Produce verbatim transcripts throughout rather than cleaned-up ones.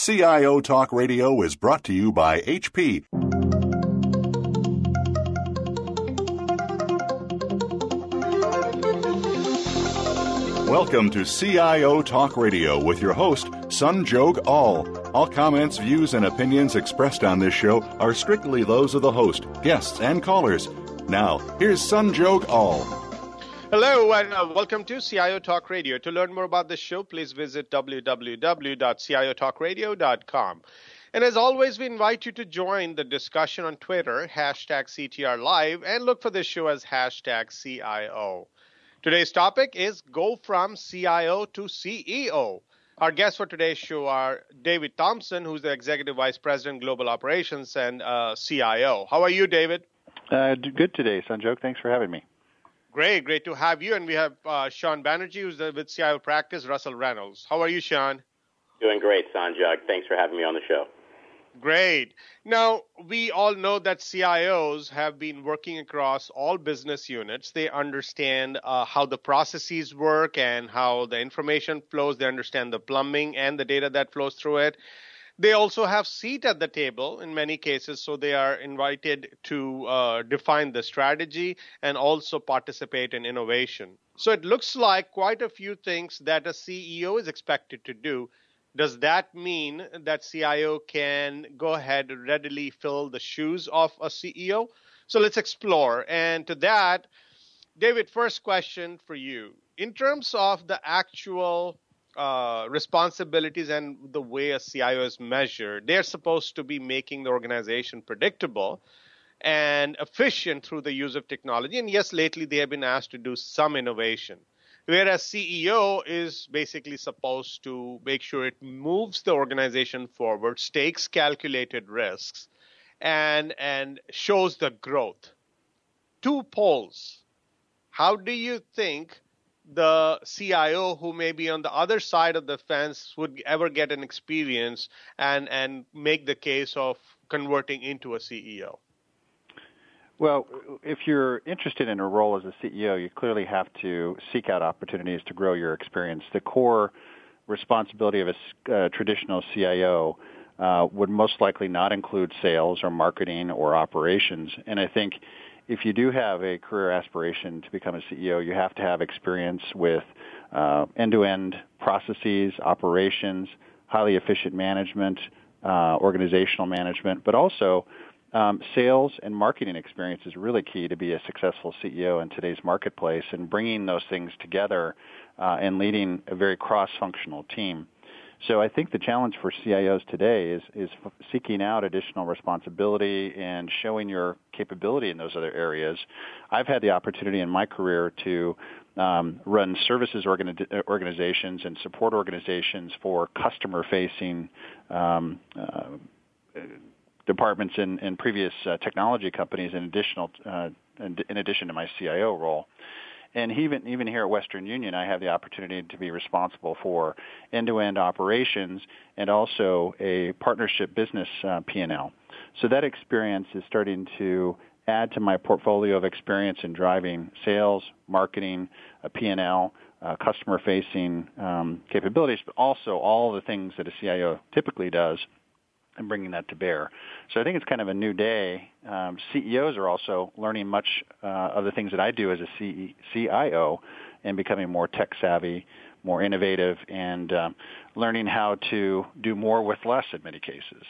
C I O Talk Radio is brought to you by H P. Welcome to C I O Talk Radio with your host, Sanjog Aul. All comments, views, and opinions expressed on this show are strictly those of the host, guests, and callers. Now, here's Sanjog Aul. Hello, and uh, welcome to C I O Talk Radio. To learn more about this show, please visit w w w dot c i o talk radio dot com. And as always, we invite you to join the discussion on Twitter, hashtag C T R Live, and look for this show as hashtag C I O. Today's topic is Go from C I O to C E O. Our guests for today's show are David Thompson, who's the Executive Vice President, Global Operations, and uh, C I O. How are you, David? Uh, good today, Sanjog. Thanks for having me. Great, great to have you. And we have uh, Sean Banerjee, who's the, with C I O Practice, Russell Reynolds. How are you, Sean? Doing great, Sanjog. Thanks for having me on the show. Great. Now, we all know that C I Os have been working across all business units. They understand uh, how the processes work and how the information flows. They understand the plumbing and the data that flows through it. They also have seat at the table in many cases, so they are invited to uh, define the strategy and also participate in innovation. So it looks like quite a few things that a C E O is expected to do. Does that mean that C I O can go ahead and readily fill the shoes of a C E O? So let's explore. And to that, David, first question for you. In terms of the actual uh, responsibilities and the way a C I O is measured, they're supposed to be making the organization predictable and efficient through the use of technology. And yes, lately they have been asked to do some innovation. Whereas C E O is basically supposed to make sure it moves the organization forward, takes calculated risks, and, and shows the growth. Two poles. How do you think the C I O who may be on the other side of the fence would ever get an experience and, and make the case of converting into a C E O? Well, if you're interested in a role as a C E O, you clearly have to seek out opportunities to grow your experience. The core responsibility of a uh, traditional C I O uh, would most likely not include sales or marketing or operations. And I think if you do have a career aspiration to become a C E O, you have to have experience with uh, end-to-end processes, operations, highly efficient management, uh, organizational management, but also Um, sales and marketing experience is really key to be a successful C E O in today's marketplace, and bringing those things together uh, and leading a very cross-functional team. So I think the challenge for C I Os today is, is seeking out additional responsibility and showing your capability in those other areas. I've had the opportunity in my career to um, run services organi- organizations and support organizations for customer-facing um, uh, departments in, in previous uh, technology companies in additional uh, in, in addition to my C I O role. And even even here at Western Union, I have the opportunity to be responsible for end-to-end operations and also a partnership business uh, P and L. So that experience is starting to add to my portfolio of experience in driving sales, marketing, a P and L, uh, customer-facing um, capabilities, but also all the things that a C I O typically does, and bringing that to bear. So I think it's kind of a new day. Um, C E Os are also learning much uh, of the things that I do as a C I O and becoming more tech-savvy, more innovative, and um, learning how to do more with less in many cases.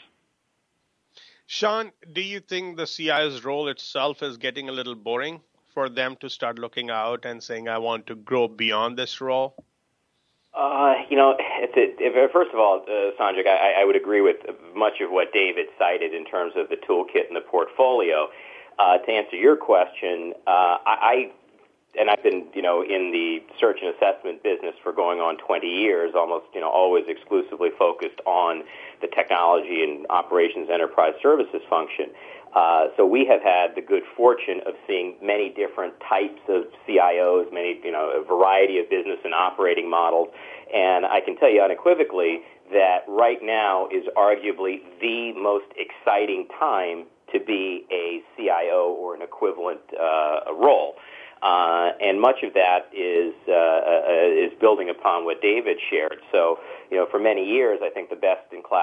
Sean, do you think the C I O's role itself is getting a little boring for them to start looking out and saying, I want to grow beyond this role? Uh, you know, if it, if, first of all, uh, Sanjog, I, I would agree with much of what David cited in terms of the toolkit and the portfolio. Uh, to answer your question, uh, I, I, and I've been, you know, in the search and assessment business for going on twenty years, almost, you know, always exclusively focused on the technology and operations enterprise services function. Uh, so we have had the good fortune of seeing many different types of C I Os, many, you know, a variety of business and operating models. And I can tell you unequivocally that right now is arguably the most exciting time to be a C I O or an equivalent uh, role. Uh, and much of that is uh, uh, is building upon what David shared. So, you know, for many years, I think the best-in-class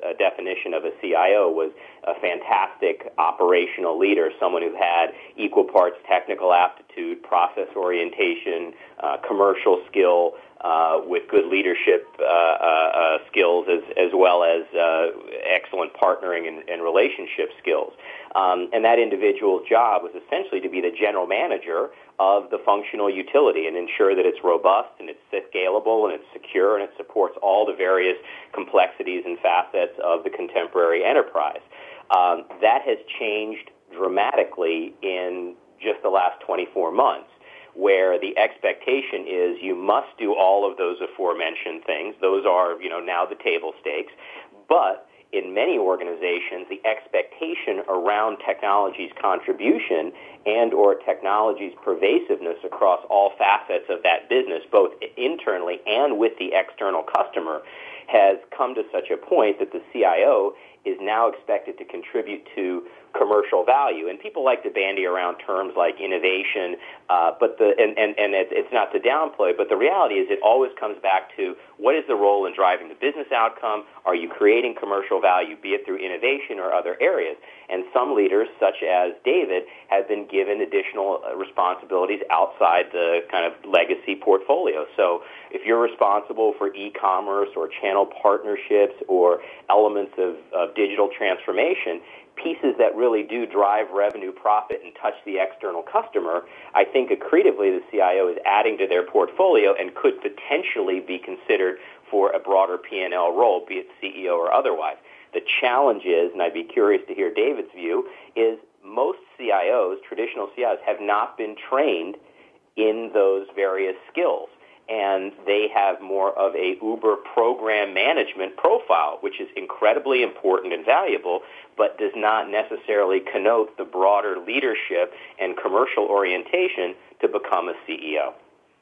uh, definition of a C I O was a fantastic operational leader, someone who had equal parts technical aptitude, process orientation, uh, commercial skill, uh, with good leadership uh, uh, skills, as, as well as uh, excellent partnering and, and relationship skills. Um, and that individual's job was essentially to be the general manager of the functional utility and ensure that it's robust and it's scalable and it's secure and it supports all the various complexities and facets of the contemporary enterprise. Um, that has changed dramatically in just the last twenty-four months, where the expectation is you must do all of those aforementioned things. Those are, you know, now the table stakes. But in many organizations, the expectation around technology's contribution and or technology's pervasiveness across all facets of that business, both internally and with the external customer, has come to such a point that the C I O is now expected to contribute to commercial value. And people like to bandy around terms like innovation, uh, but the and, and, and it, it's not to downplay, but the reality is it always comes back to what is the role in driving the business outcome? Are you creating commercial value, be it through innovation or other areas? And some leaders, such as David, have been given additional responsibilities outside the kind of legacy portfolio. So if you're responsible for e-commerce or channel partnerships or elements of, of digital transformation, pieces that really do drive revenue, profit, and touch the external customer, I think accretively the C I O is adding to their portfolio and could potentially be considered for a broader P and L role, be it C E O or otherwise. The challenge is, and I'd be curious to hear David's view, is most C I Os, traditional C I Os, have not been trained in those various skills. And they have more of a Uber program management profile, which is incredibly important and valuable, but does not necessarily connote the broader leadership and commercial orientation to become a C E O.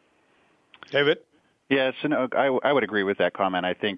David? Yes, and I, I would agree with that comment. I think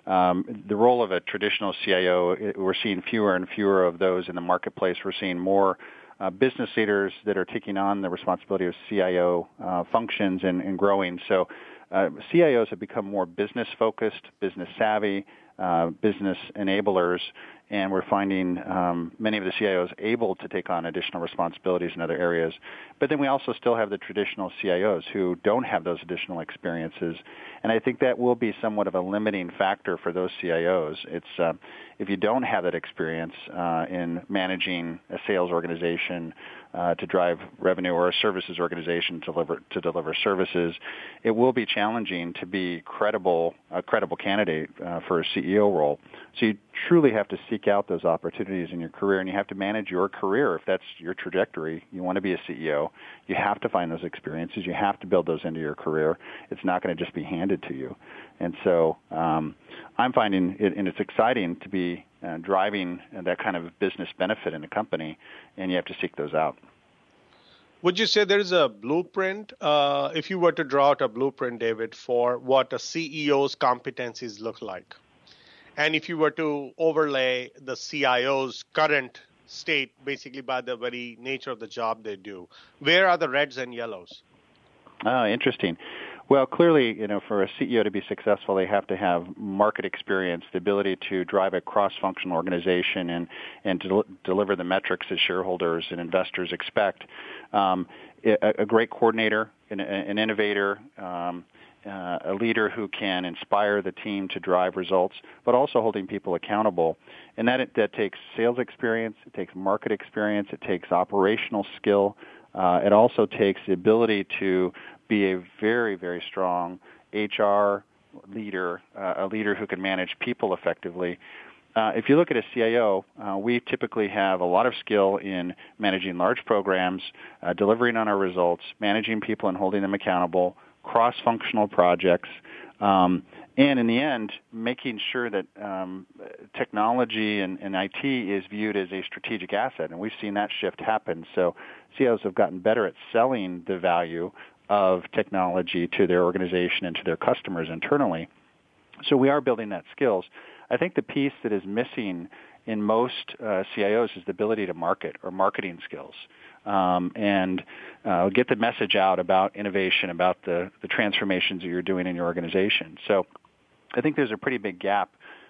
um, the role of a traditional C I O, we're seeing fewer and fewer of those in the marketplace. We're seeing more Uh, business leaders that are taking on the responsibility of C I O uh, functions and, and growing. So uh, C I Os have become more business-focused, business-savvy, uh, business enablers, and we're finding um, many of the C I Os able to take on additional responsibilities in other areas. But then we also still have the traditional C I Os who don't have those additional experiences, and I think that will be somewhat of a limiting factor for those C I Os. It's uh, if you don't have that experience uh, in managing a sales organization uh, to drive revenue or a services organization to deliver to deliver services, it will be challenging to be credible a credible candidate uh, for a C E O role. So you truly have to seek out those opportunities in your career, and you have to manage your career if that's your trajectory. You want to be a C E O. You have to find those experiences. You have to build those into your career. It's not going to just be handed to you. And so um, I'm finding it, and it's exciting to be uh, driving that kind of business benefit in a company, and you have to seek those out. Would you say there is a blueprint, uh, if you were to draw out a blueprint, David, for what a C E O's competencies look like? And if you were to overlay the C I O's current state, basically by the very nature of the job they do, where are the reds and yellows? Oh, interesting. Well, clearly, you know, for a C E O to be successful, they have to have market experience, the ability to drive a cross-functional organization and, and to deliver the metrics that shareholders and investors expect. Um, a, a great coordinator, an, an innovator, um, uh, a leader who can inspire the team to drive results, but also holding people accountable. And that, that takes sales experience, it takes market experience, it takes operational skill. Uh, it also takes the ability to be a very, very strong H R leader, uh, a leader who can manage people effectively. Uh, if you look at a C I O, uh, we typically have a lot of skill in managing large programs, uh, delivering on our results, managing people and holding them accountable, cross-functional projects, um, and in the end, making sure that um, technology and, and I T is viewed as a strategic asset. And we've seen that shift happen. So C I Os have gotten better at selling the value of technology to their organization and to their customers internally. So we are building that skills. I think the piece that is missing in most uh, C I Os is the ability to market or marketing skills um, and uh, get the message out about innovation, about the, the transformations that you're doing in your organization. So I think there's a pretty big gap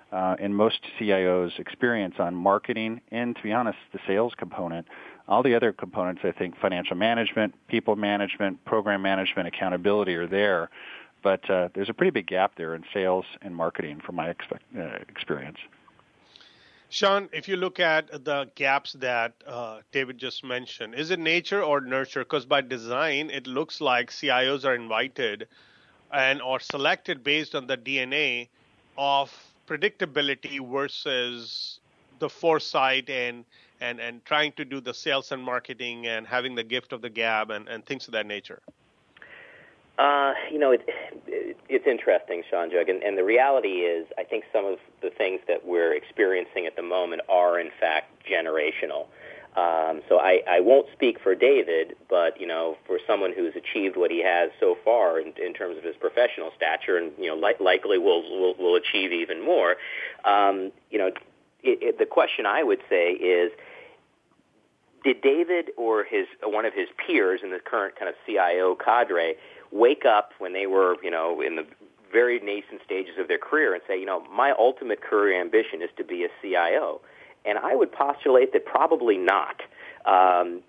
uh, in most C I Os' experience on marketing and, to be honest, the sales component. All the other components, I think, financial management, people management, program management, accountability are there. But uh, there's a pretty big gap there in sales and marketing from my expect, uh, experience. Sean, if you look at the gaps that uh, David just mentioned, is it nature or nurture? Because by design, it looks like C I Os are invited and or selected based on the D N A of predictability versus the foresight and and, and trying to do the sales and marketing and having the gift of the gab and, and things of that nature. Uh, you know, it, it, it's interesting, Sean Jug, and, and the reality is I think some of the things that we're experiencing at the moment are, in fact, generational. Um, so I, I won't speak for David, but, you know, for someone who's achieved what he has so far in, in terms of his professional stature and, you know, li- likely will, will will achieve even more, um, you know, it, it, the question I would say is, did David or his one of his peers in the current kind of C I O cadre wake up when they were, you know, in the very nascent stages of their career and say, you know, my ultimate career ambition is to be a C I O? And I would postulate that probably not, um,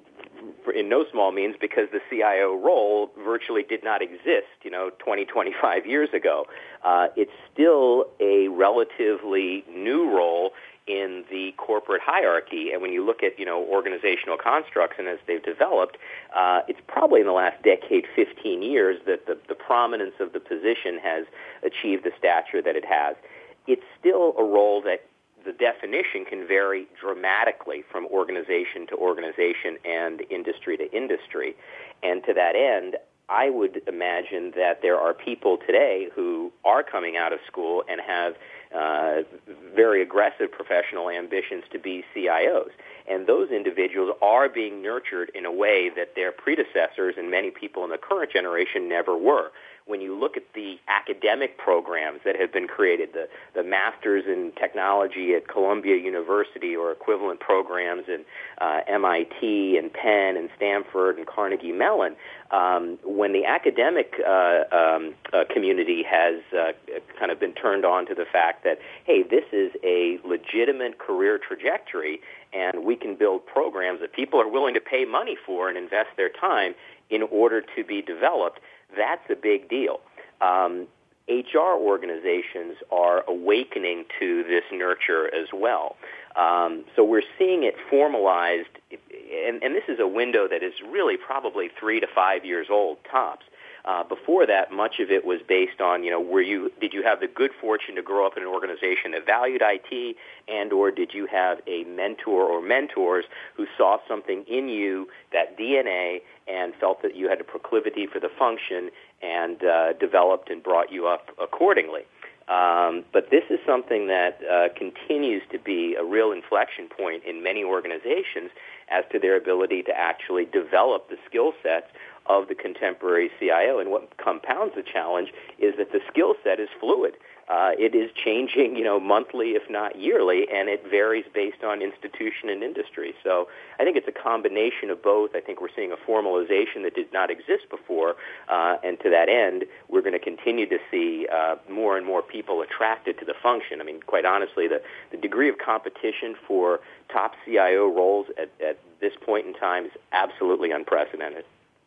in no small means because the C I O role virtually did not exist, you know, twenty, twenty-five years ago. Uh, it's still a relatively new role in the corporate hierarchy, and when you look at, you know, organizational constructs and as they've developed, uh, it's probably in the last decade, fifteen years, that the, the prominence of the position has achieved the stature that it has. It's still a role that the definition can vary dramatically from organization to organization and industry to industry, and to that end, I would imagine that there are people today who are coming out of school and have uh, very aggressive professional ambitions to be C I Os. And those individuals are being nurtured in a way that their predecessors and many people in the current generation never were. When you look at the academic programs that have been created, the, the Masters in Technology at Columbia University or equivalent programs in uh, M I T and Penn and Stanford and Carnegie Mellon, um, when the academic uh, um, uh, community has uh, kind of been turned on to the fact that, hey, this is a legitimate career trajectory and we can build programs that people are willing to pay money for and invest their time in order to be developed, that's a big deal. Um, H R organizations are awakening to this nurture as well. Um, so we're seeing it formalized, and, and this is a window that is really probably three to five years old, tops. Uh, before that, much of it was based on, you know, were you did you have the good fortune to grow up in an organization that valued I T, and or did you have a mentor or mentors who saw something in you, that D N A, and felt that you had a proclivity for the function and uh, developed and brought you up accordingly. Um, but this is something that uh, continues to be a real inflection point in many organizations as to their ability to actually develop the skill sets of the contemporary C I O. And what compounds the challenge is that the skill set is fluid. Uh, it is changing, you know, monthly, if not yearly, and it varies based on institution and industry. So I think it's a combination of both. I think we're seeing a formalization that did not exist before, uh, and to that end, we're going to continue to see uh, more and more people attracted to the function. I mean, quite honestly, the, the degree of competition for top C I O roles at, at this point in time is absolutely unprecedented.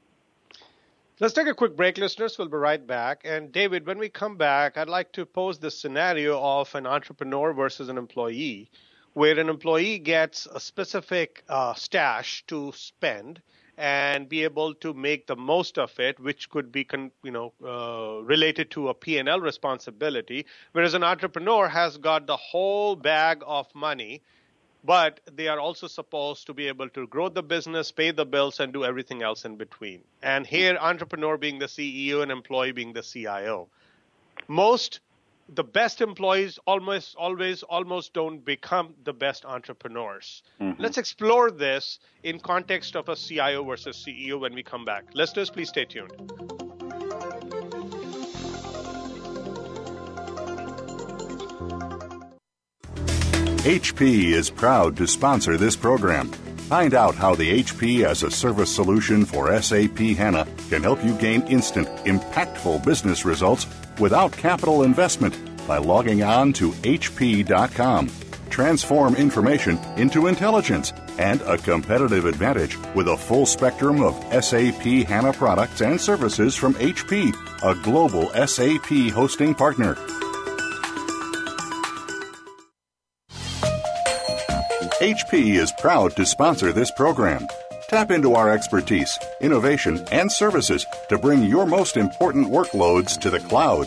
Let's take a quick break, listeners. We'll be right back. And David, when we come back, I'd like to pose the scenario of an entrepreneur versus an employee, where an employee gets a specific uh, stash to spend and be able to make the most of it, which could be, con- you know, uh, related to a P and L responsibility, whereas an entrepreneur has got the whole bag of money, but they are also supposed to be able to grow the business, pay the bills, and do everything else in between. And here, entrepreneur being the C E O and employee being the C I O. Most, the best employees almost always almost don't become the best entrepreneurs. Mm-hmm. Let's explore this in context of a C I O versus C E O when we come back. Listeners, please stay tuned. H P is proud to sponsor this program. Find out how the H P as a service solution for S A P HANA can help you gain instant, impactful business results without capital investment by logging on to H P dot com. Transform information into intelligence and a competitive advantage with a full spectrum of S A P HANA products and services from H P, a global S A P hosting partner. H P is proud to sponsor this program. Tap into our expertise, innovation, and services to bring your most important workloads to the cloud.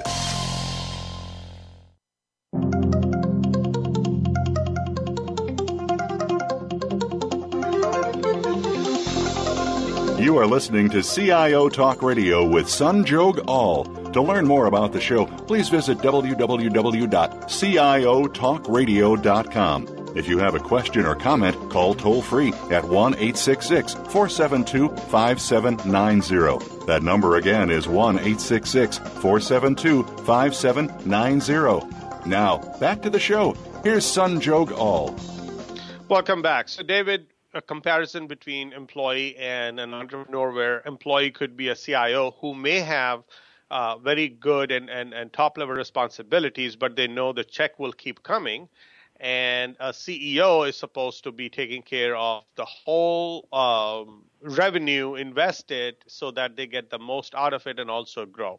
You are listening to C I O Talk Radio with Sanjog Aul. To learn more about the show, please visit w w w dot c i o talk radio dot com. If you have a question or comment, call toll-free at one eight six six, four seven two, five seven nine zero. That number again is one eight six six, four seven two, five seven nine zero. Now, back to the show. Here's Sanjog Aul. Welcome back. So, David, a comparison between employee and an entrepreneur where employee could be a C I O who may have uh, very good and, and, and top-level responsibilities, but they know the check will keep coming. And a C E O is supposed to be taking care of the whole um, revenue invested so that they get the most out of it and also grow.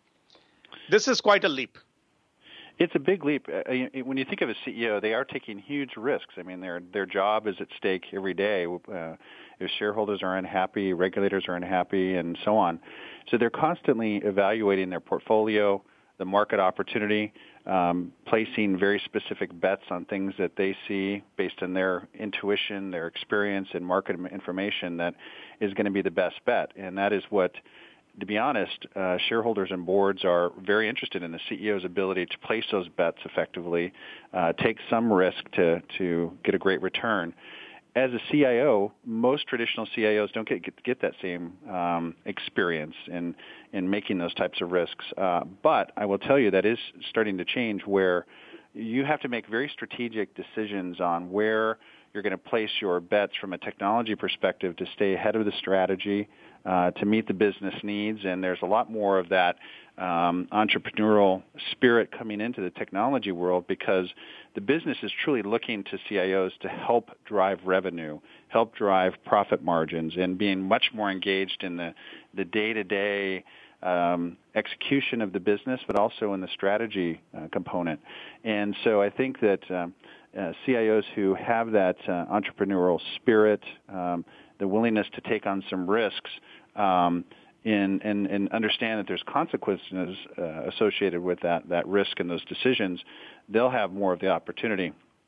This is quite a leap. It's a big leap. Uh, when you think of a C E O, they are taking huge risks. I mean, their their job is at stake every day. Uh, if shareholders are unhappy, regulators are unhappy, and so on. So they're constantly evaluating their portfolio, the market opportunity, um, placing very specific bets on things that they see based on their intuition, their experience, and market information that is going to be the best bet. And that is what, to be honest, uh, shareholders and boards are very interested in, the C E O's ability to place those bets effectively, uh, take some risk to, to get a great return. As a C I O, most traditional C I Os don't get get, get that same um, experience in in making those types of risks. Uh, but I will tell you that is starting to change, where you have to make very strategic decisions on where you're going to place your bets from a technology perspective to stay ahead of the strategy, uh, to meet the business needs. And there's a lot more of that um, entrepreneurial spirit coming into the technology world, because the business is truly looking to C I Os to help drive revenue, help drive profit margins, and being much more engaged in the, the day-to-day um, execution of the business, but also in the strategy uh, component. And so I think that um, uh, C I Os who have that uh, entrepreneurial spirit, um, the willingness to take on some risks, um, in, and, and understand that there's consequences uh, associated with that, that risk and those decisions, they'll have more of the opportunity.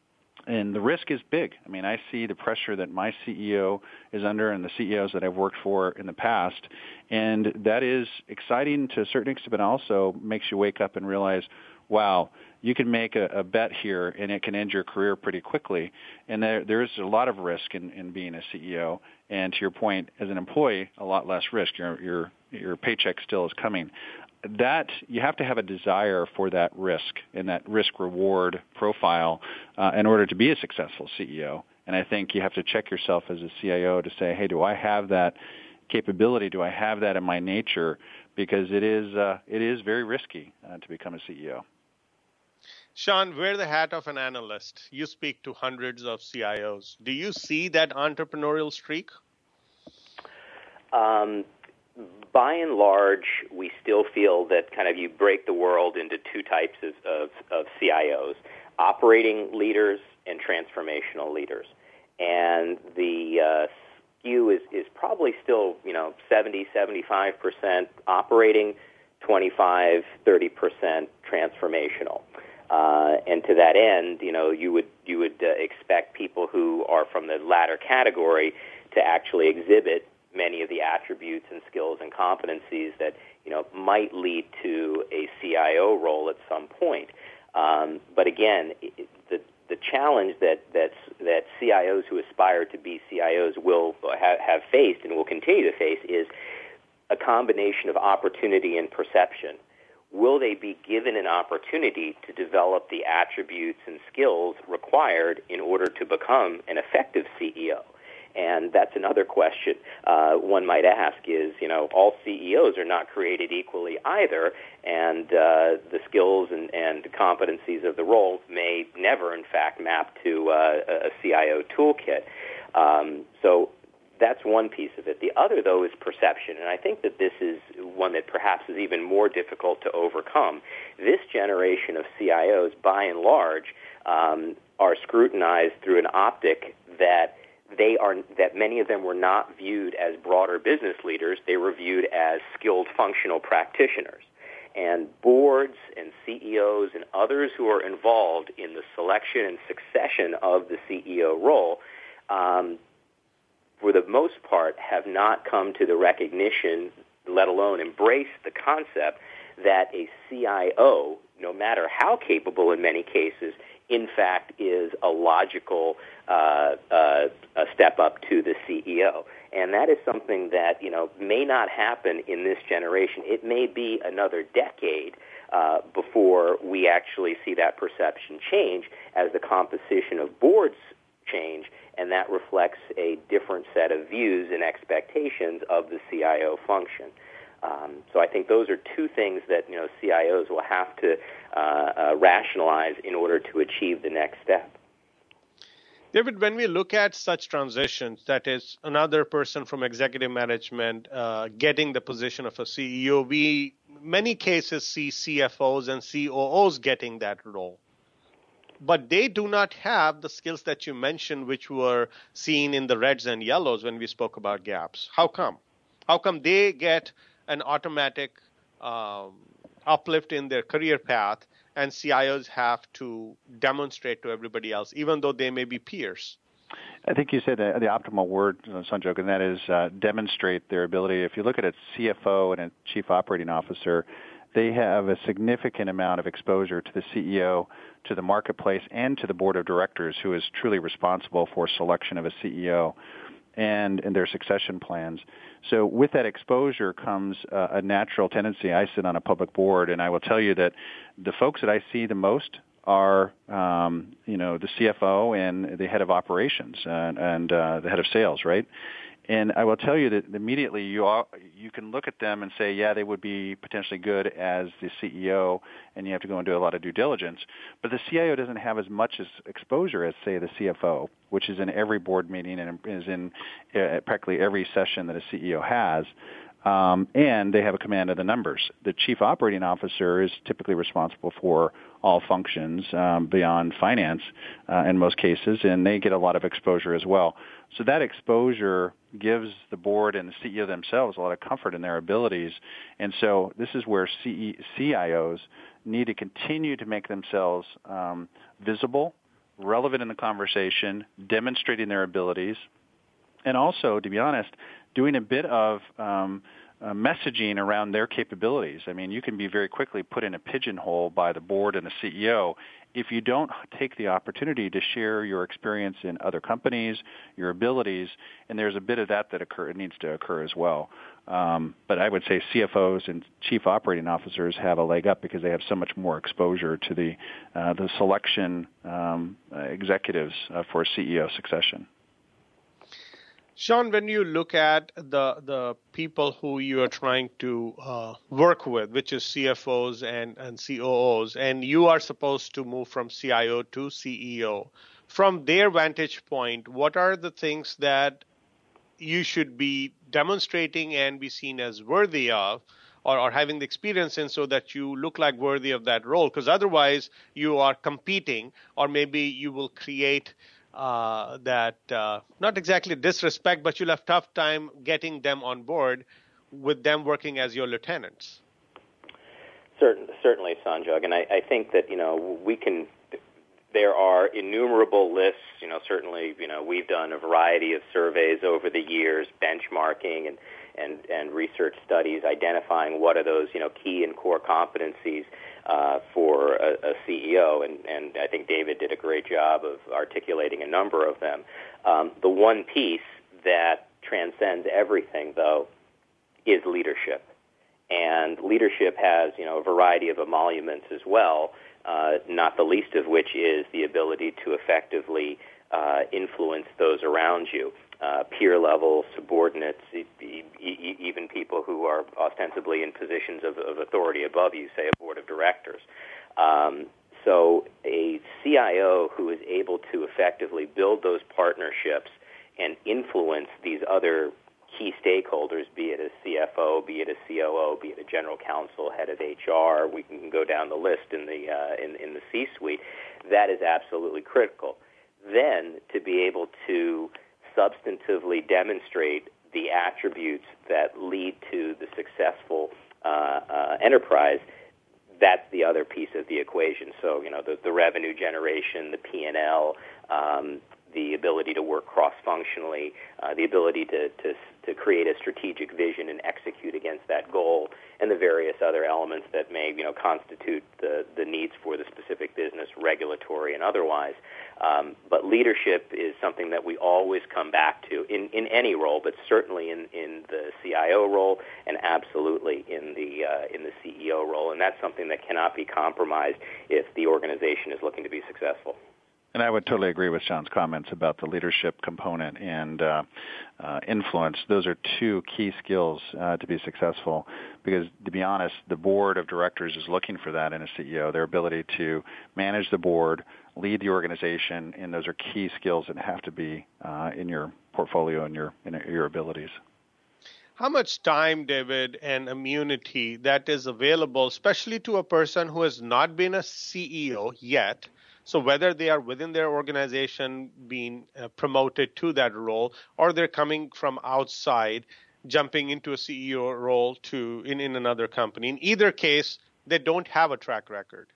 And the risk is big. I mean, I see the pressure that my C E O is under and the C E Os that I've worked for in the past, and that is exciting to a certain extent, but also makes you wake up and realize, wow, you can make a, a bet here and it can end your career pretty quickly. And there, there is a lot of risk in, in being a C E O. And to your point, as an employee, a lot less risk. Your, your, your paycheck still is coming. That, you have to have a desire for that risk and that risk-reward profile uh, in order to be a successful C E O. And I think you have to check yourself as a C I O to say, hey, do I have that capability? Do I have that in my nature? Because it is, uh, it is very risky uh, to become a C E O. Sean, wear the hat of an analyst. You speak to hundreds of C I Os. Do you see that entrepreneurial streak? Um, by and large, we still feel that kind of you break the world into two types of, of, of C I Os, operating leaders and transformational leaders. And the uh, skew is, is probably still, you know, seventy, seventy-five percent operating, twenty-five, thirty percent transformational. Uh, and to that end, you know, you would you would uh, expect people who are from the latter category to actually exhibit many of the attributes and skills and competencies that, you know, might lead to a C I O role at some point. Um, but again, it, the the challenge that that's, that C I Os who aspire to be C I Os will ha- have faced and will continue to face is a combination of opportunity and perception. Will they be given an opportunity to develop the attributes and skills required in order to become an effective C E O? And that's another question uh, one might ask is, you know, all C E Os are not created equally either, and uh, the skills and, and competencies of the role may never, in fact, map to uh, a C I O toolkit. Um, so that's one piece of it. The other, though, is perception, and I think that this is one that perhaps is even more difficult to overcome. This generation of C I Os, by and large, um, are scrutinized through an optic that they are that many of them were not viewed as broader business leaders. They were viewed as skilled functional practitioners. And boards and C E Os and others who are involved in the selection and succession of the C E O role, um, for the most part, have not come to the recognition, let alone embrace the concept that a C I O, no matter how capable in many cases, in fact, is a logical uh, uh, a step up to the C E O. And that is something that, you know, may not happen in this generation. It may be another decade uh, before we actually see that perception change as the composition of boards change, and that reflects a different set of views and expectations of the C I O function. Um, so I think those are two things that, you know, C I Os will have to uh, uh, rationalize in order to achieve the next step. David, when we look at such transitions, that is another person from executive management uh, getting the position of a C E O, we many cases see C F Os and C O Os getting that role. But they do not have the skills that you mentioned, which were seen in the reds and yellows when we spoke about gaps. How come? How come they get an automatic um, uplift in their career path, and C I Os have to demonstrate to everybody else, even though they may be peers? I think you said the, the optimal word, Sanjog, and that is uh, demonstrate their ability. If you look at a C F O and a chief operating officer, they have a significant amount of exposure to the C E O, to the marketplace, and to the board of directors, who is truly responsible for selection of a C E O and, and their succession plans. So with that exposure comes uh, a natural tendency. I sit on a public board, and I will tell you that the folks that I see the most are, um, you know, the C F O and the head of operations and, and uh, the head of sales, right? And I will tell you that immediately you are, you can look at them and say, yeah, they would be potentially good as the C E O, and you have to go and do a lot of due diligence. But the C I O doesn't have as much as exposure as, say, the C F O, which is in every board meeting and is in uh, practically every session that a C E O has. Um, and they have a command of the numbers. The chief operating officer is typically responsible for all functions um, beyond finance uh, in most cases, and they get a lot of exposure as well. So that exposure gives the board and the C E O themselves a lot of comfort in their abilities. And so this is where C E- C I Os need to continue to make themselves um, visible, relevant in the conversation, demonstrating their abilities, and also, to be honest, doing a bit of um, uh, messaging around their capabilities. I mean, you can be very quickly put in a pigeonhole by the board and the C E O if you don't take the opportunity to share your experience in other companies, your abilities, and there's a bit of that that occur, needs to occur as well. Um, but I would say C F Os and chief operating officers have a leg up because they have so much more exposure to the uh, the selection um, uh, executives uh, for C E O succession. Sean, when you look at the the people who you are trying to uh, work with, which is C F Os and, and C O Os, and you are supposed to move from C I O to C E O, from their vantage point, what are the things that you should be demonstrating and be seen as worthy of, or, or having the experience in, so that you look like worthy of that role? Because otherwise you are competing, or maybe you will create Uh, that uh, not exactly disrespect, but you'll have tough time getting them on board with them working as your lieutenants. Certain, certainly, Sanjog, and I, I think that, you know, we can. There are innumerable lists. You know, certainly, you know, we've done a variety of surveys over the years, benchmarking and and and research studies, identifying what are those, you know, key and core competencies Uh, for a, a C E O, and, and I think David did a great job of articulating a number of them. Um, the one piece that transcends everything, though, is leadership. And leadership has, you know, a variety of emoluments as well, uh, not the least of which is the ability to effectively uh, influence those around you, uh, peer level, subordinates, e- e- even people who are ostensibly in positions of, of authority above you, say a board of directors. Um, so a C I O who is able to effectively build those partnerships and influence these other key stakeholders, be it a C F O, be it a C O O, be it a general counsel, head of H R, we can go down the list in the uh, in, in the C-suite, that is absolutely critical. Then to be able to substantively demonstrate the attributes that lead to the successful uh, uh, enterprise, that's the other piece of the equation. So, you know, the, the revenue generation, the P and L, um, the ability to work cross-functionally, uh, the ability to, to to create a strategic vision and execute against that goal, and the various other elements that may, you know, constitute the, the needs for the specific business, regulatory and otherwise. Um, but leadership is something that we always come back to in, in any role, but certainly in, in the C I O role and absolutely in the uh, in the C E O role, and that's something that cannot be compromised if the organization is looking to be successful. And I would totally agree with Sean's comments about the leadership component and uh, uh, influence. Those are two key skills uh, to be successful because, to be honest, the board of directors is looking for that in a C E O, their ability to manage the board, lead the organization, and those are key skills that have to be uh, in your portfolio and your, in your abilities. How much time, David, and immunity that is available, especially to a person who has not been a C E O yet? So whether they are within their organization being uh, promoted to that role, or they're coming from outside, jumping into a C E O role to in, in another company. In either case, they don't have a track record.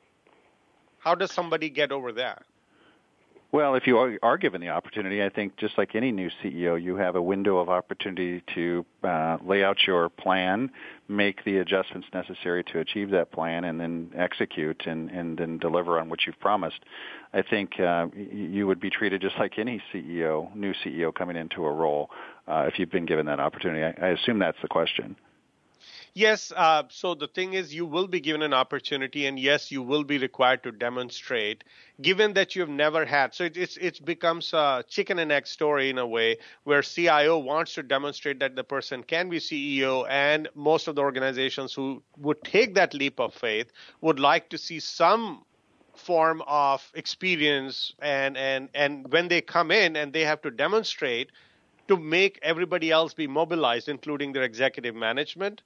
How does somebody get over that? Well, if you are, are given the opportunity, I think just like any new C E O, you have a window of opportunity to uh, lay out your plan, make the adjustments necessary to achieve that plan, and then execute and, and then deliver on what you've promised. I think uh, you would be treated just like any C E O, new C E O coming into a role, uh, if you've been given that opportunity. I, I assume that's the question. Yes. Uh, so the thing is, you will be given an opportunity, and yes, you will be required to demonstrate, given that you have never had. So it, it's it becomes a chicken and egg story in a way, where C I O wants to demonstrate that the person can be C E O, and most of the organizations who would take that leap of faith would like to see some form of experience, and and and when they come in and they have to demonstrate to make everybody else be mobilized, including their executive management.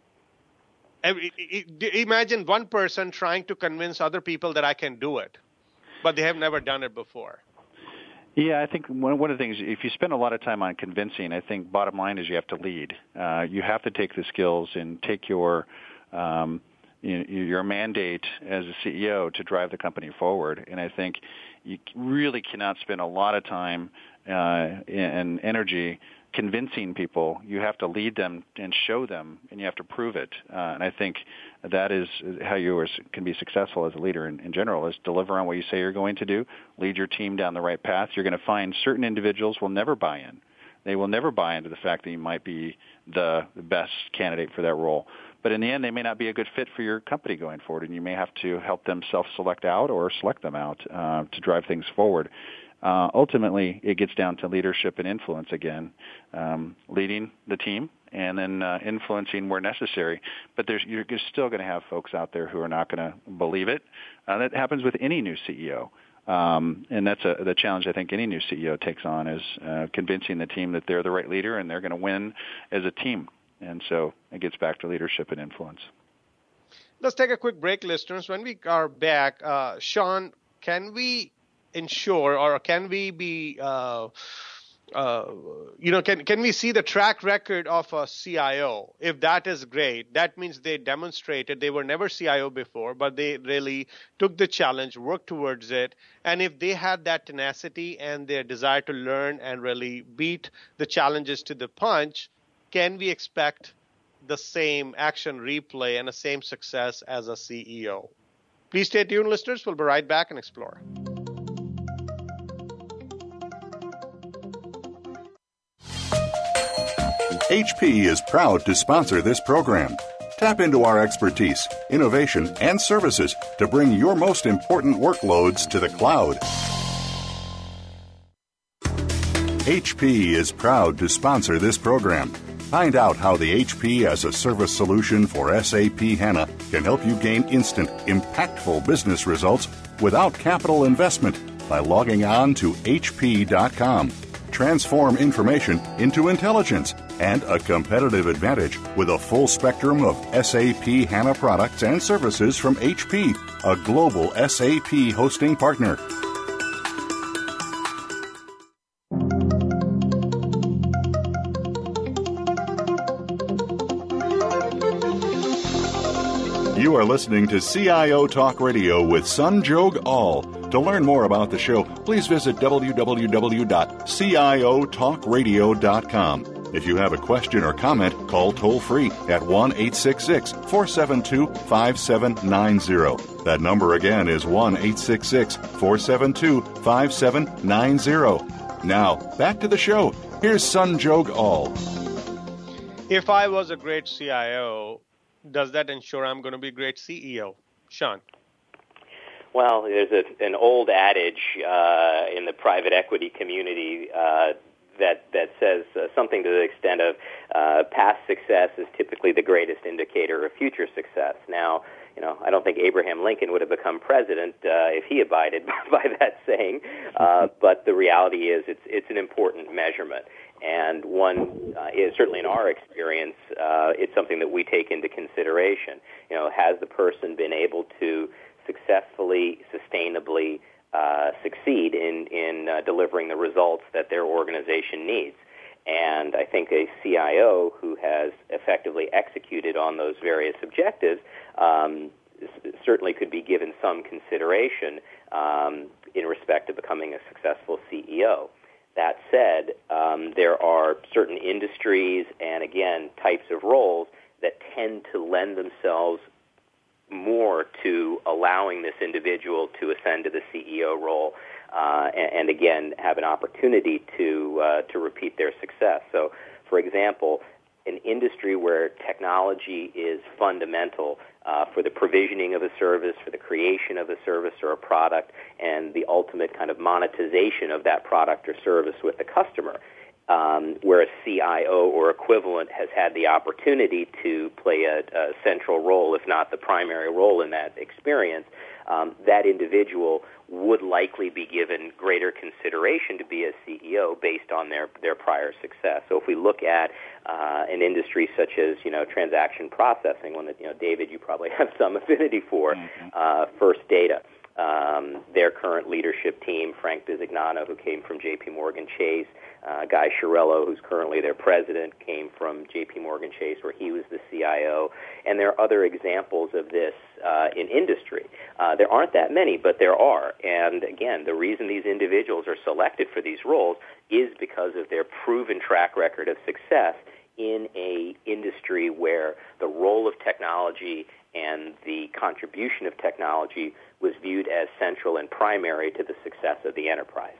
Imagine one person trying to convince other people that I can do it, but they have never done it before. Yeah, I think one of the things, if you spend a lot of time on convincing, I think bottom line is you have to lead. Uh, you have to take the skills and take your um, your mandate as a C E O to drive the company forward. And I think you really cannot spend a lot of time uh, and energy convincing people. You have to lead them and show them, and you have to prove it. Uh, and I think that is how you are, can be successful as a leader in, in general, is deliver on what you say you're going to do, lead your team down the right path. You're going to find certain individuals will never buy in. They will never buy into the fact that you might be the, the best candidate for that role. But in the end, they may not be a good fit for your company going forward, and you may have to help them self-select out or select them out uh, to drive things forward. Uh, ultimately, it gets down to leadership and influence again, um, leading the team and then uh, influencing where necessary. But there's, you're still going to have folks out there who are not going to believe it. Uh, that happens with any new C E O. Um, and that's a, the challenge I think any new C E O takes on is uh, convincing the team that they're the right leader and they're going to win as a team. And so it gets back to leadership and influence. Let's take a quick break, listeners. When we are back, uh, Sean, can we ensure, or can we be, uh, uh, you know, can can we see the track record of a C I O? If that is great, that means they demonstrated they were never C I O before, but they really took the challenge, worked towards it. And if they had that tenacity and their desire to learn and really beat the challenges to the punch, can we expect the same action replay and the same success as a C E O? Please stay tuned, listeners. We'll be right back and explore. H P is proud to sponsor this program. Tap into our expertise, innovation, and services to bring your most important workloads to the cloud. H P is proud to sponsor this program. Find out how the H P as a service solution for S A P HANA can help you gain instant, impactful business results without capital investment by logging on to H P dot com. Transform information into intelligence and a competitive advantage with a full spectrum of S A P HANA products and services from H P, a global S A P hosting partner. You are listening to C I O Talk Radio with Sanjog Aul. To learn more about the show, please visit w w w dot c i o talk radio dot com. If you have a question or comment, call toll-free at one eight six six, four seven two, five seven nine zero. That number again is one eight six six, four seven two, five seven nine zero. Now, back to the show. Here's Sanjog Aul. If I was a great C I O, does that ensure I'm going to be a great C E O? Sean? Well, there's a, an old adage uh, in the private equity community uh, that that says uh, something to the extent of uh, past success is typically the greatest indicator of future success. Now, you know, I don't think Abraham Lincoln would have become president uh, if he abided by that saying, uh, but the reality is it's it's an important measurement. And one uh, is certainly in our experience, uh, it's something that we take into consideration. You know, has the person been able to successfully, sustainably uh, succeed in in uh, delivering the results that their organization needs? And I think a C I O who has effectively executed on those various objectives um, certainly could be given some consideration um, in respect to becoming a successful C E O. That said, um, there are certain industries and, again, types of roles that tend to lend themselves more to allowing this individual to ascend to the C E O role uh, and, and, again, have an opportunity to uh, to repeat their success. So, for example, an industry where technology is fundamental uh, for the provisioning of a service, for the creation of a service or a product, and the ultimate kind of monetization of that product or service with the customer, um, where a C I O or equivalent has had the opportunity to play a, a central role, if not the primary role in that experience, um, that individual would likely be given greater consideration to be a C E O based on their, their prior success. So if we look at uh, an industry such as, you know, transaction processing, one that, you know, David, you probably have some affinity for, mm-hmm. uh, First Data. Um, their current leadership team, Frank Bisignano, who came from J P. Morgan Chase, uh, Guy Chiarello, who's currently their president, came from J P. Morgan Chase, where he was the C I O. And there are other examples of this uh, in industry. Uh, there aren't that many, but there are. And again, the reason these individuals are selected for these roles is because of their proven track record of success in a industry where the role of technology and the contribution of technology was viewed as central and primary to the success of the enterprise.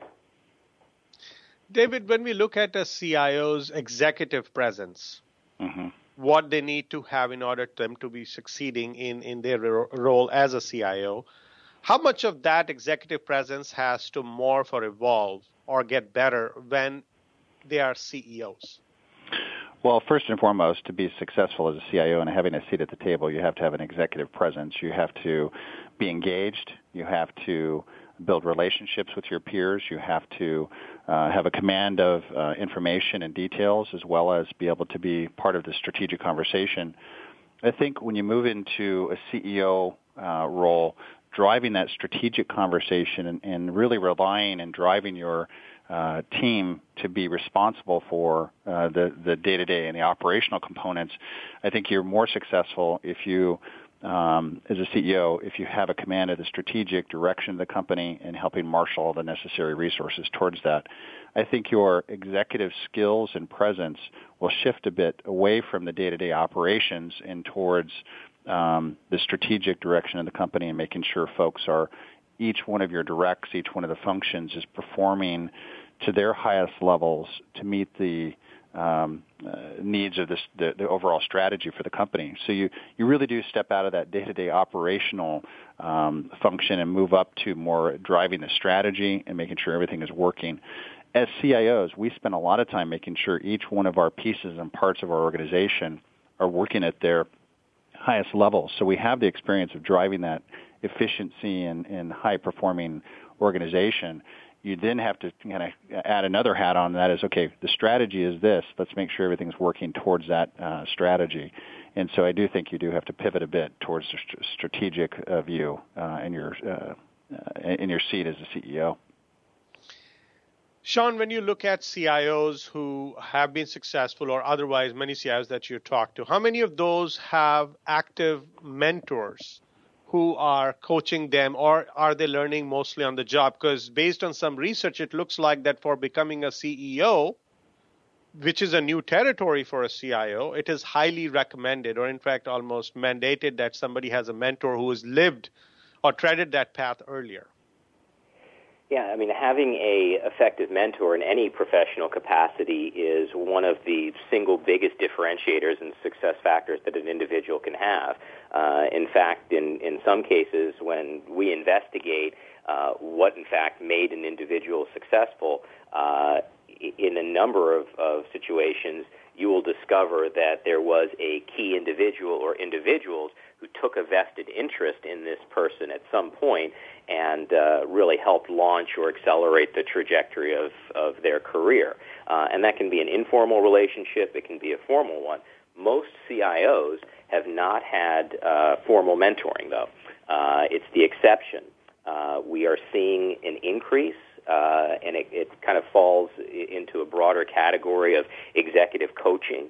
David, when we look at a C I O's executive presence, mm-hmm. what they need to have in order for them to be succeeding in, in their ro- role as a C I O, how much of that executive presence has to morph or evolve or get better when they are C E Os? Well, first and foremost, to be successful as a C I O and having a seat at the table, you have to have an executive presence. You have to be engaged. You have to build relationships with your peers. You have to uh, have a command of uh, information and details, as well as be able to be part of the strategic conversation. I think when you move into a C E O uh, role, driving that strategic conversation and, and really relying and driving your Uh, team to be responsible for uh, the, the day-to-day and the operational components, I think you're more successful if you, um, as a C E O, if you have a command of the strategic direction of the company and helping marshal all the necessary resources towards that. I think your executive skills and presence will shift a bit away from the day-to-day operations and towards um, the strategic direction of the company and making sure folks are, each one of your directs, each one of the functions is performing to their highest levels to meet the um, uh, needs of this, the, the overall strategy for the company. So you, you really do step out of that day-to-day operational um, function and move up to more driving the strategy and making sure everything is working. As C I Os, we spend a lot of time making sure each one of our pieces and parts of our organization are working at their highest level. So we have the experience of driving that efficiency and, and high-performing organization. You then have to kind of add another hat on, and that is, okay, the strategy is this. Let's make sure everything's working towards that uh, strategy. And so I do think you do have to pivot a bit towards the st- strategic uh, view uh, in your uh, uh, in your seat as a C E O. Sean, when you look at C I Os who have been successful or otherwise many C I Os that you talk to, how many of those have active mentors who are coaching them, or are they learning mostly on the job? Because based on some research, it looks like that for becoming a C E O, which is a new territory for a C I O, it is highly recommended, or in fact almost mandated, that somebody has a mentor who has lived or treaded that path earlier. Yeah, I mean, having a effective mentor in any professional capacity is one of the single biggest differentiators and success factors that an individual can have. Uh, in fact, in, in some cases, when we investigate uh, what, in fact, made an individual successful, uh, in a number of, of situations, you will discover that there was a key individual or individuals who took a vested interest in this person at some point and uh, really helped launch or accelerate the trajectory of, of their career. Uh, and that can be an informal relationship. It can be a formal one. Most C I Os have not had uh, formal mentoring, though. Uh, it's the exception. Uh, we are seeing an increase, uh, and it, it kind of falls into a broader category of executive coaching.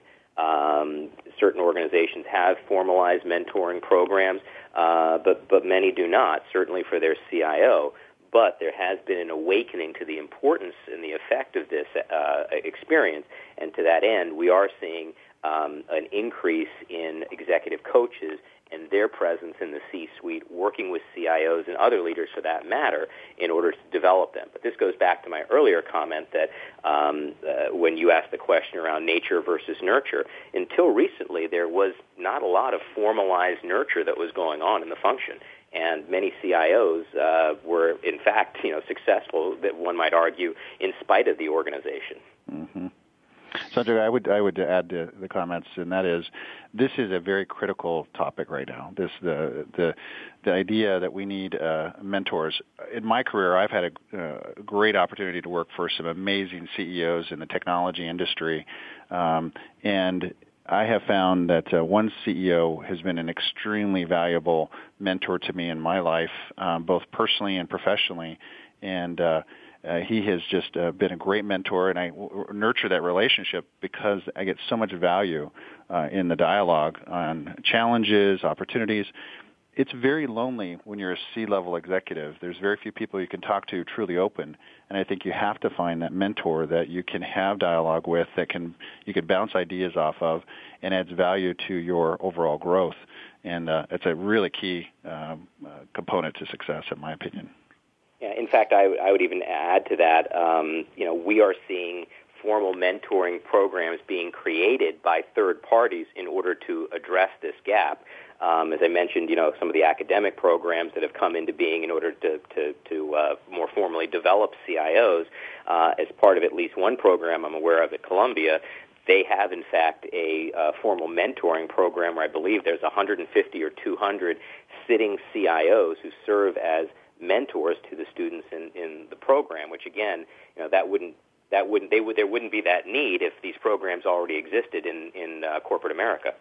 Um, certain organizations have formalized mentoring programs, uh, but, but many do not, certainly for their C I O. But there has been an awakening to the importance and the effect of this uh, experience, and to that end, we are seeing um, an increase in executive coaches and their presence in the C-suite, working with C I Os and other leaders for that matter in order to develop them. But this goes back to my earlier comment that um, uh, when you asked the question around nature versus nurture, until recently there was not a lot of formalized nurture that was going on in the function. And many C I Os uh, were, in fact, you know, successful, that one might argue, in spite of the organization. Mm-hmm. Sanjay, I would I would add to the comments, and that is, this is a very critical topic right now. This the the the idea that we need uh, mentors. In my career, I've had a uh, great opportunity to work for some amazing C E Os in the technology industry, um, and I have found that uh, one C E O has been an extremely valuable mentor to me in my life, um, both personally and professionally, and uh, Uh, he has just uh, been a great mentor, and I w- nurture that relationship because I get so much value uh, in the dialogue on challenges, opportunities. It's very lonely when you're a C-level executive. There's very few people you can talk to truly open, and I think you have to find that mentor that you can have dialogue with, that can you can bounce ideas off of, and adds value to your overall growth. And uh, it's a really key um, uh, component to success, in my opinion. Yeah, in fact, I, w- I would even add to that, um, you know, we are seeing formal mentoring programs being created by third parties in order to address this gap. Um, as I mentioned, you know, some of the academic programs that have come into being in order to, to, to uh, more formally develop C I Os, uh, as part of at least one program I'm aware of at Columbia, they have, in fact, a uh, formal mentoring program where I believe there's one hundred fifty or two hundred sitting C I Os who serve as mentors to the students in, in the program, which again, you know, that wouldn't that wouldn't they would there wouldn't be that need if these programs already existed in in uh, corporate America.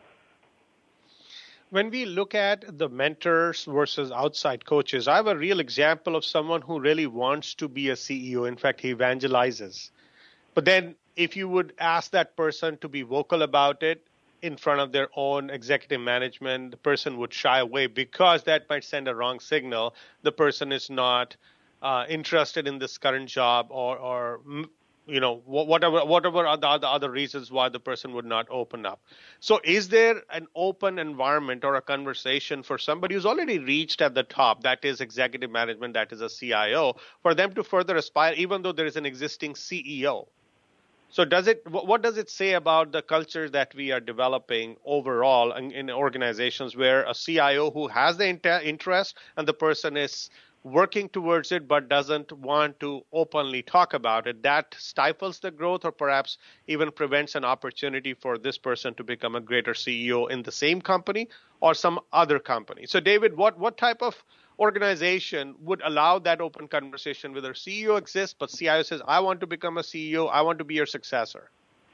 When we look at the mentors versus outside coaches, I have a real example of someone who really wants to be a C E O. In fact, he evangelizes. But then if you would ask that person to be vocal about it in front of their own executive management, the person would shy away because that might send a wrong signal. The person is not uh, interested in this current job, or, or you know, whatever whatever are the other reasons why the person would not open up. So is there an open environment or a conversation for somebody who's already reached at the top, that is executive management, that is a C I O, for them to further aspire, even though there is an existing C E O? So does it? What does it say about the culture that we are developing overall in, in organizations where a C I O who has the inter- interest and the person is working towards it but doesn't want to openly talk about it, that stifles the growth or perhaps even prevents an opportunity for this person to become a greater C E O in the same company or some other company? So David, what, what type of organization would allow that open conversation where their C E O exists, but C I O says, I want to become a C E O, I want to be your successor?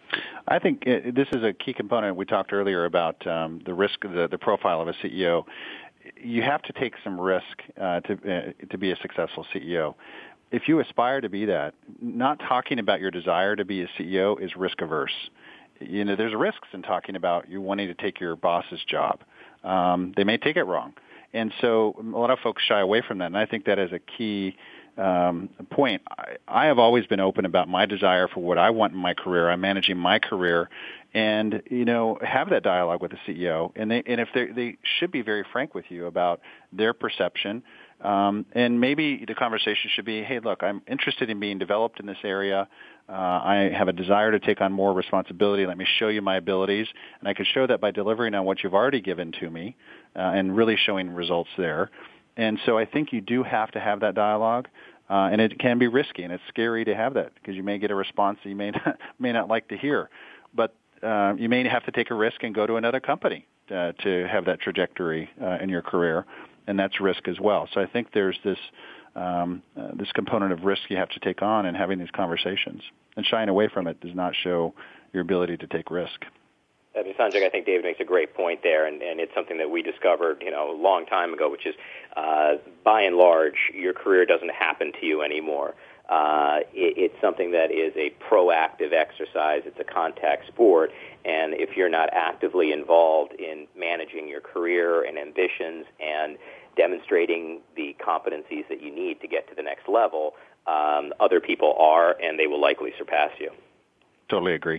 I think it, this is a key component. We talked earlier about um, the risk, the, the profile of a C E O. You have to take some risk uh, to uh, to be a successful C E O. If you aspire to be that, not talking about your desire to be a C E O is risk averse. You know, there's risks in talking about you wanting to take your boss's job. Um, they may take it wrong. And so a lot of folks shy away from that, and I think that is a key um, point. I, I have always been open about my desire for what I want in my career. I'm managing my career, and you know, have that dialogue with the C E O. And they, and if they they should be very frank with you about their perception. Um, and maybe the conversation should be, hey, look, I'm interested in being developed in this area. Uh, I have a desire to take on more responsibility. Let me show you my abilities. And I can show that by delivering on what you've already given to me uh, and really showing results there. And so I think you do have to have that dialogue. Uh, and it can be risky, and it's scary to have that because you may get a response that you may not, may not like to hear. But uh, you may have to take a risk and go to another company uh, to have that trajectory uh, in your career. And that's risk as well. So I think there's this um, uh, this component of risk you have to take on in having these conversations. And shying away from it does not show your ability to take risk. I mean, Sanjay, I think David makes a great point there, and, and it's something that we discovered, you know, a long time ago, which is, uh, by and large, your career doesn't happen to you anymore. Uh, it, it's something that is a proactive exercise. It's a contact sport, and if you're not actively involved in managing your career and ambitions and demonstrating the competencies that you need to get to the next level, um, other people are, and they will likely surpass you. Totally agree.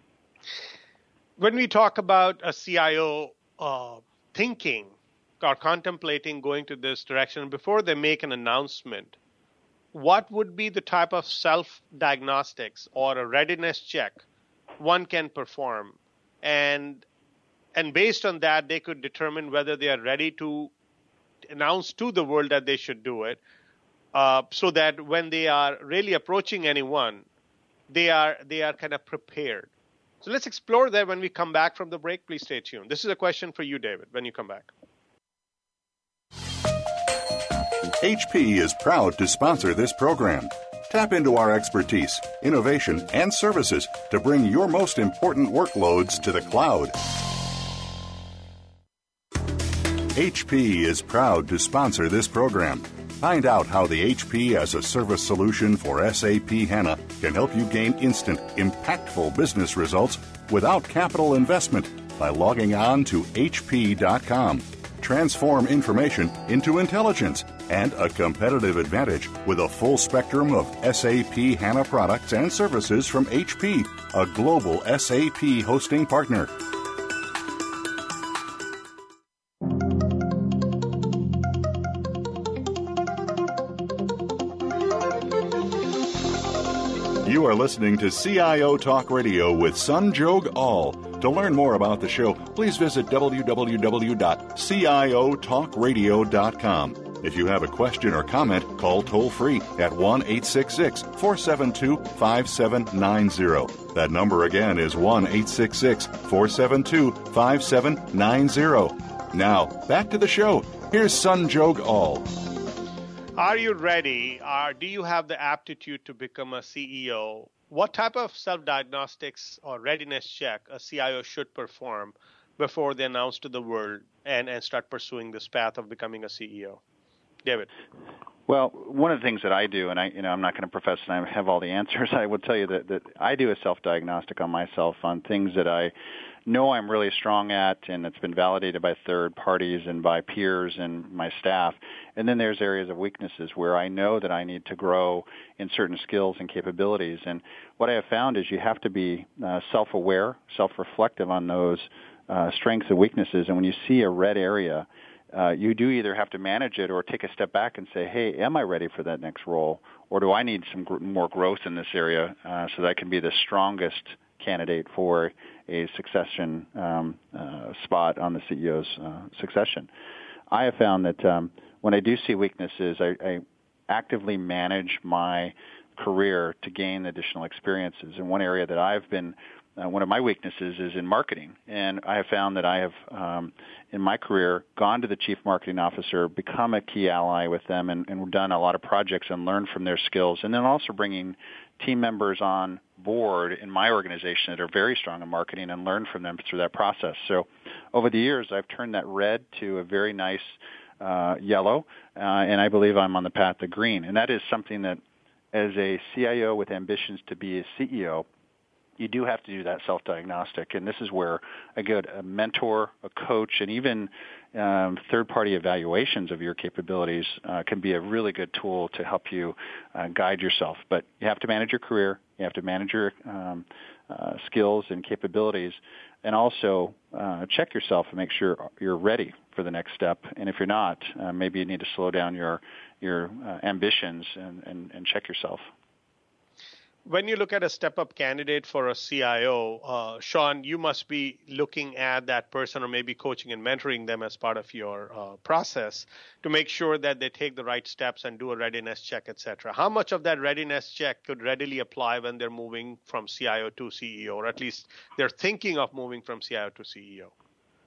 When we talk about a C I O uh, thinking or contemplating going to this direction, before they make an announcement, what would be the type of self-diagnostics or a readiness check one can perform? And and based on that, they could determine whether they are ready to announce to the world that they should do it, uh, so that when they are really approaching anyone, they are they are kind of prepared. So let's explore that when we come back from the break. Please stay tuned. This is a question for you, David, when you come back. H P is proud to sponsor this program. Tap into our expertise, innovation, and services to bring your most important workloads to the cloud. H P is proud to sponsor this program. Find out how the H P as a service solution for S A P HANA can help you gain instant, impactful business results without capital investment by logging on to H P dot com. Transform information into intelligence and a competitive advantage with a full spectrum of S A P HANA products and services from H P, a global S A P hosting partner. You are listening to C I O Talk Radio with Sanjog Aul. To learn more about the show, please visit w w w dot c i o talk radio dot com. If you have a question or comment, call toll-free at one eight six six, four seven two, five seven nine zero. That number again is one eight six six, four seven two, five seven nine zero. Now, back to the show. Here's Sanjog Aul. Are you ready? Or do you have the aptitude to become a C E O? What type of self-diagnostics or readiness check a C I O should perform before they announce to the world and, and start pursuing this path of becoming a C E O? David. Well, one of the things that I do, and I, you know, I'm not going to profess that I have all the answers. I will tell you that, that I do a self-diagnostic on myself on things that I know I'm really strong at, and it's been validated by third parties and by peers and my staff. And then there's areas of weaknesses where I know that I need to grow in certain skills and capabilities. And what I have found is you have to be uh, self-aware, self-reflective on those uh, strengths and weaknesses. And when you see a red area, uh, you do either have to manage it or take a step back and say, hey, am I ready for that next role? Or do I need some gr- more growth in this area uh, so that I can be the strongest candidate for a succession um, uh, spot on the C E O's uh, succession? I have found that um, when I do see weaknesses, I, I actively manage my career to gain additional experiences. And one area that I've been Uh, one of my weaknesses is in marketing, and I have found that I have, um, in my career, gone to the chief marketing officer, become a key ally with them, and, and done a lot of projects and learned from their skills, and then also bringing team members on board in my organization that are very strong in marketing and learn from them through that process. So over the years, I've turned that red to a very nice uh, yellow, uh, and I believe I'm on the path to green, and that is something that as a C I O with ambitions to be a C E O, you do have to do that self-diagnostic, and this is where a good a mentor, a coach, and even um, third-party evaluations of your capabilities uh, can be a really good tool to help you uh, guide yourself. But you have to manage your career, you have to manage your um, uh, skills and capabilities, and also uh, check yourself and make sure you're ready for the next step. And if you're not, uh, maybe you need to slow down your your uh, ambitions and, and, and check yourself. When you look at a step-up candidate for a C I O, uh, Sean, you must be looking at that person or maybe coaching and mentoring them as part of your uh, process to make sure that they take the right steps and do a readiness check, et cetera. How much of that readiness check could readily apply when they're moving from C I O to C E O, or at least they're thinking of moving from C I O to C E O?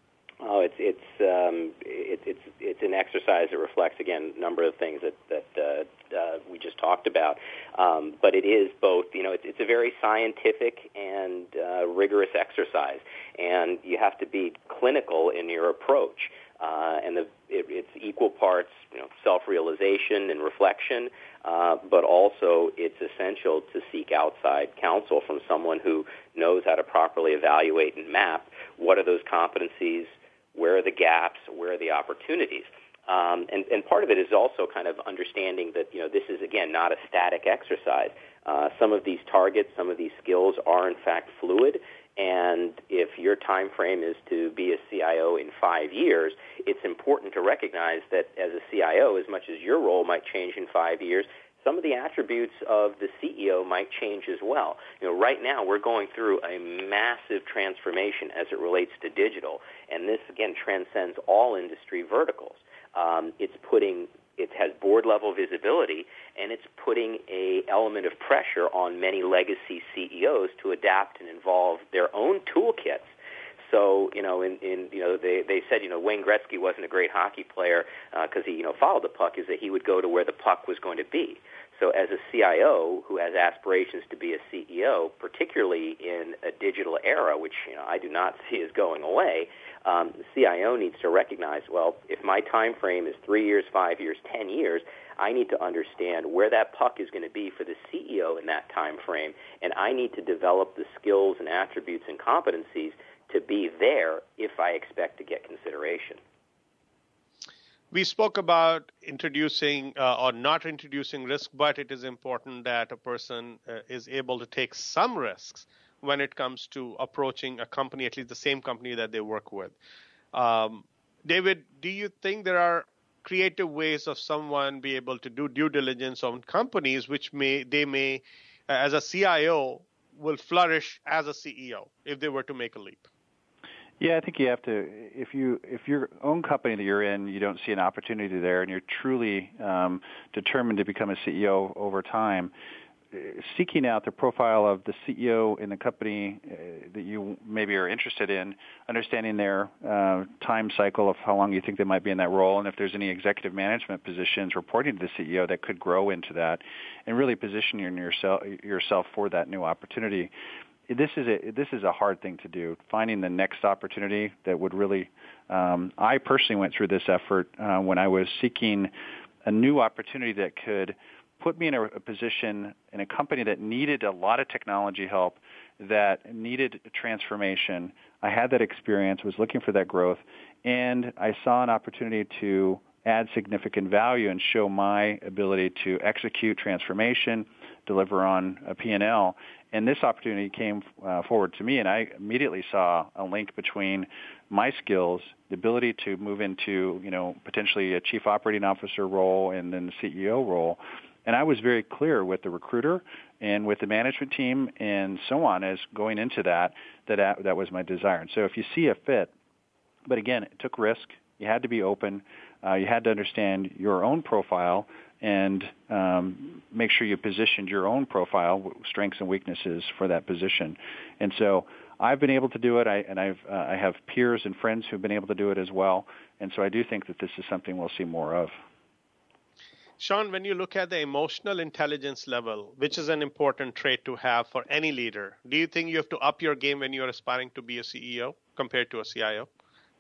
Oh, it's it's um, it, it's it's an exercise that reflects, again, a number of things that that uh, uh, we just talked about. Um, but it is both, you know, it's, it's a very scientific and uh, rigorous exercise, and you have to be clinical in your approach. Uh, and the, it, it's equal parts, you know, self-realization and reflection, uh, but also it's essential to seek outside counsel from someone who knows how to properly evaluate and map what are those competencies, where are the gaps, where are the opportunities. Um, and, and part of it is also kind of understanding that, you know, this is, again, not a static exercise. Uh, some of these targets, some of these skills are, in fact, fluid. And if your time frame is to be a C I O in five years, it's important to recognize that as a C I O, as much as your role might change in five years, some of the attributes of the C E O might change as well. You know, right now we're going through a massive transformation as it relates to digital, and this, again, transcends all industry verticals. Um, it's putting It has board-level visibility, and it's putting a element of pressure on many legacy C E Os to adapt and involve their own toolkits. So, you know, in, in you know, they, they said, you know, Wayne Gretzky wasn't a great hockey player because uh, he, you know, followed the puck, is that he would go to where the puck was going to be. So as a C I O who has aspirations to be a C E O, particularly in a digital era, which, you know, I do not see as going away, um, the C I O needs to recognize, well, if my time frame is three years, five years, ten years, I need to understand where that puck is going to be for the C E O in that time frame, and I need to develop the skills and attributes and competencies to be there if I expect to get consideration. We spoke about introducing uh, or not introducing risk, but it is important that a person uh, is able to take some risks when it comes to approaching a company, at least the same company that they work with. Um, David, do you think there are creative ways of someone be able to do due diligence on companies which may they may, uh, as a C I O, will flourish as a C E O if they were to make a leap? Yeah, I think you have to, if you if your own company that you're in, you don't see an opportunity there and you're truly um, determined to become a C E O over time, seeking out the profile of the C E O in the company uh, that you maybe are interested in, understanding their uh, time cycle of how long you think they might be in that role, and if there's any executive management positions reporting to the C E O that could grow into that, and really positioning yourself yourself for that new opportunity. This is a this is a hard thing to do. Finding the next opportunity that would really. Um, I personally went through this effort uh, when I was seeking a new opportunity that could put me in a, a position in a company that needed a lot of technology help, that needed transformation. I had that experience, was looking for that growth, and I saw an opportunity to add significant value and show my ability to execute transformation, deliver on a P and L. And this opportunity came uh, forward to me, and I immediately saw a link between my skills, the ability to move into, you know, potentially a chief operating officer role and then the C E O role. And I was very clear with the recruiter and with the management team and so on as going into that, that that was my desire. And so if you see a fit, but again, it took risk. You had to be open. Uh, you had to understand your own profile and um, make sure you positioned your own profile, strengths and weaknesses for that position. And so I've been able to do it, I, and I've uh, I have peers and friends who've been able to do it as well. And so I do think that this is something we'll see more of. Sean, when you look at the emotional intelligence level, which is an important trait to have for any leader, do you think you have to up your game when you're aspiring to be a C E O compared to a C I O?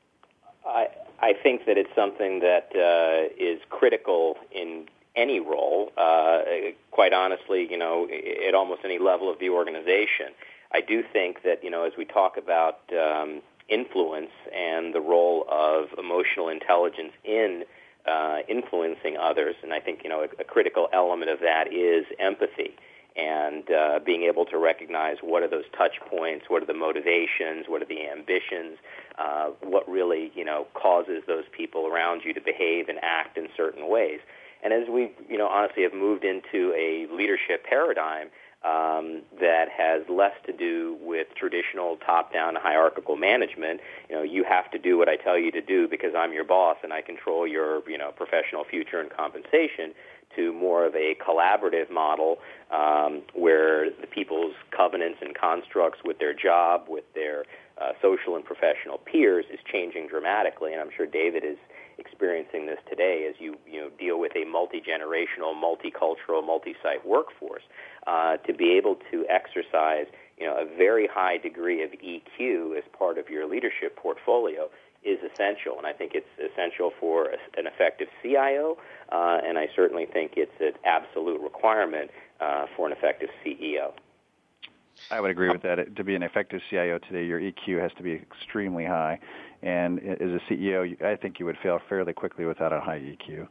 I I think that it's something that uh, is critical in any role. Uh, quite honestly, you know, at almost any level of the organization. I do think that, you know, as we talk about um, influence and the role of emotional intelligence in uh, influencing others, and I think, you know, a, a critical element of that is empathy and uh, being able to recognize what are those touch points, what are the motivations, what are the ambitions, uh, what really, you know, causes those people around you to behave and act in certain ways. And as we, you know, honestly have moved into a leadership paradigm um, that has less to do with traditional top-down hierarchical management, you know, you have to do what I tell you to do because I'm your boss and I control your, you know, professional future and compensation, to more of a collaborative model um, where the people's covenants and constructs with their job, with their uh, social and professional peers is changing dramatically. And I'm sure David is experiencing this today as you, you know, deal with a multi-generational, multicultural, multi-site workforce. Uh, to be able to exercise, you know, a very high degree of E Q as part of your leadership portfolio is essential, and I think it's essential for a, an effective C I O, uh, and I certainly think it's an absolute requirement uh, for an effective C E O. I would agree with that. To be an effective C I O today, your E Q has to be extremely high, and as a C E O, I think you would fail fairly quickly without a high E Q.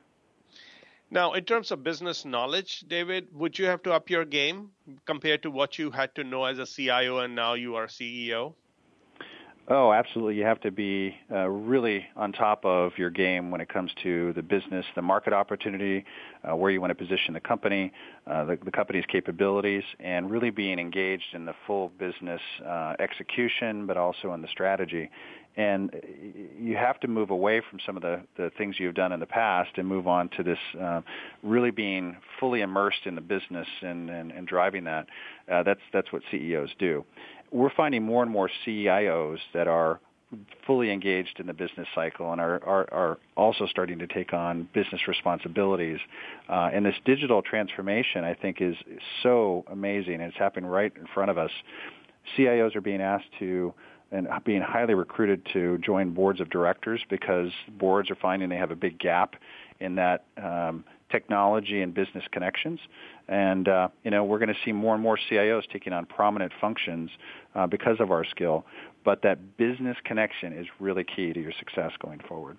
Now, in terms of business knowledge, David, would you have to up your game compared to what you had to know as a C I O and now you are C E O? Oh, absolutely. You have to be uh, really on top of your game when it comes to the business, the market opportunity, uh, where you want to position the company, uh, the, the company's capabilities, and really being engaged in the full business uh, execution, but also in the strategy. And you have to move away from some of the, the things you've done in the past and move on to this uh, really being fully immersed in the business and, and, and driving that. Uh, that's, that's what C E Os do. We're finding more and more C I Os that are fully engaged in the business cycle and are, are, are also starting to take on business responsibilities. Uh, and this digital transformation, I think, is so amazing. It's happening right in front of us. C I Os are being asked to and being highly recruited to join boards of directors because boards are finding they have a big gap in that um, technology and business connections. And, uh, you know, we're going to see more and more C I Os taking on prominent functions uh, because of our skill. But that business connection is really key to your success going forward.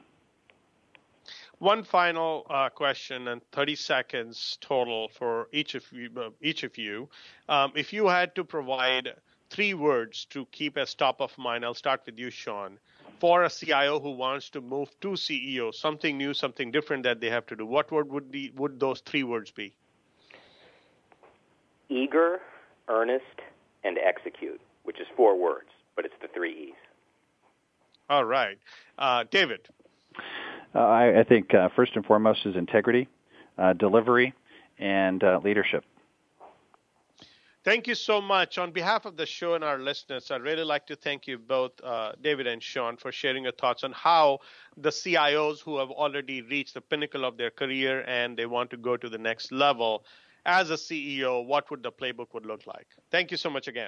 One final uh, question, and thirty seconds total for each of you. Uh, each of you, um, if you had to provide three words to keep as top of mind, I'll start with you, Sean, for a C I O who wants to move to C E O, something new, something different that they have to do. What word would the, would those three words be? Eager, earnest, and execute, which is four words, but it's the three E's. All right. Uh, David? Uh, I, I think uh, first and foremost is integrity, uh, delivery, and uh, leadership. Thank you so much. On behalf of the show and our listeners, I'd really like to thank you both, uh, David and Sean, for sharing your thoughts on how the C I Os who have already reached the pinnacle of their career and they want to go to the next level, as a C E O, what would the playbook would look like? Thank you so much again.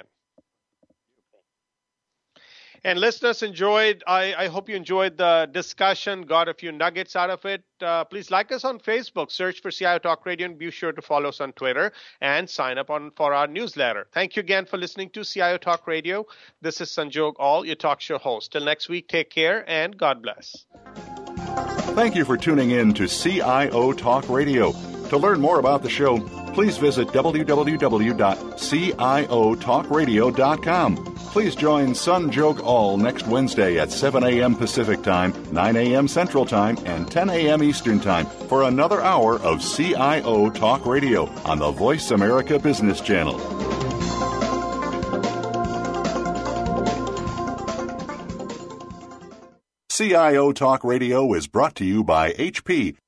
And listeners, enjoyed. I, I hope you enjoyed the discussion, got a few nuggets out of it. Uh, please like us on Facebook, search for C I O Talk Radio, and be sure to follow us on Twitter and sign up on for our newsletter. Thank you again for listening to C I O Talk Radio. This is Sanjog Aul, your talk show host. Till next week, take care and God bless. Thank you for tuning in to C I O Talk Radio. To learn more about the show, please visit w w w dot c i o talk radio dot com Please join Sanjog Aul next Wednesday at seven a.m. Pacific Time, nine a.m. Central Time, and ten a.m. Eastern Time for another hour of C I O Talk Radio on the Voice America Business Channel. C I O Talk Radio is brought to you by H P,